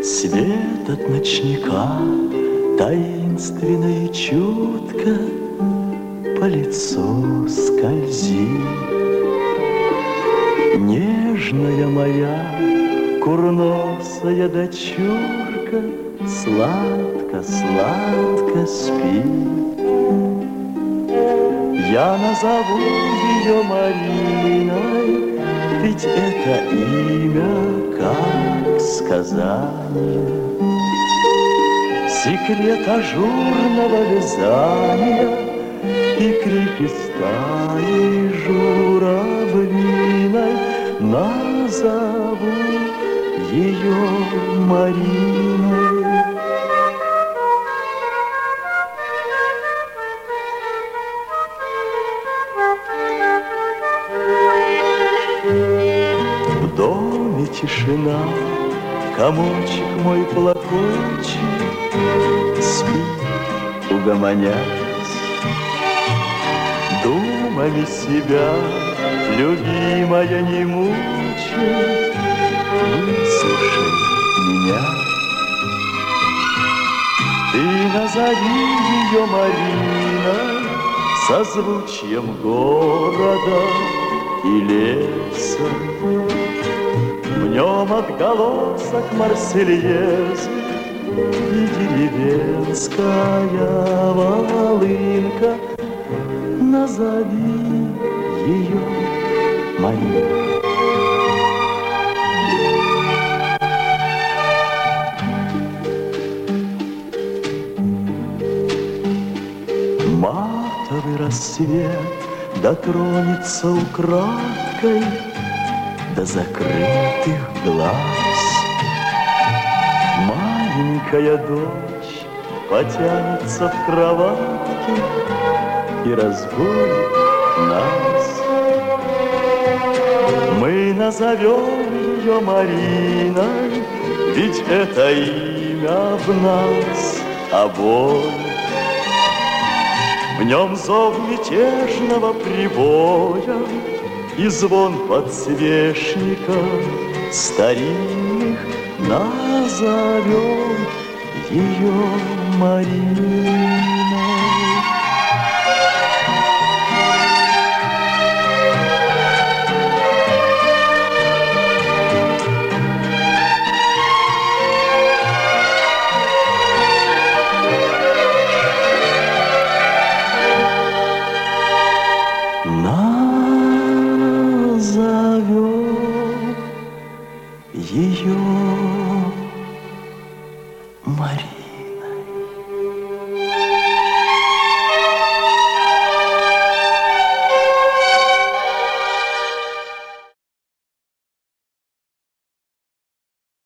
Свет от ночника таинственно и чутко по лицу скользит. Нежная моя курносая дочурка сладко-сладко спит. Я назову ее Мариной, ведь это имя как сказание. Секрет ажурного вязания и крики стаи журавлиной. Назову ее Мариной. В доме тишина, комочек мой плакучий спит, угомонясь, думами себя, любимая, не мучай, выслушай меня. Ты назови ее Мариной, созвучием города и леса. В нем отголосок Марсельезы и деревенская волынка. Назови ее Мариной. Матовый рассвет дотронется украдкой до закрытых глаз. Маленькая дочь потянется в кроватке и разбудит нас. Мы назовем ее Мариной, ведь это имя в нас обоих. В нем зов мятежного прибоя и звон подсвечников старинных. Назовем ее Мариной. Назовем ее Мариной.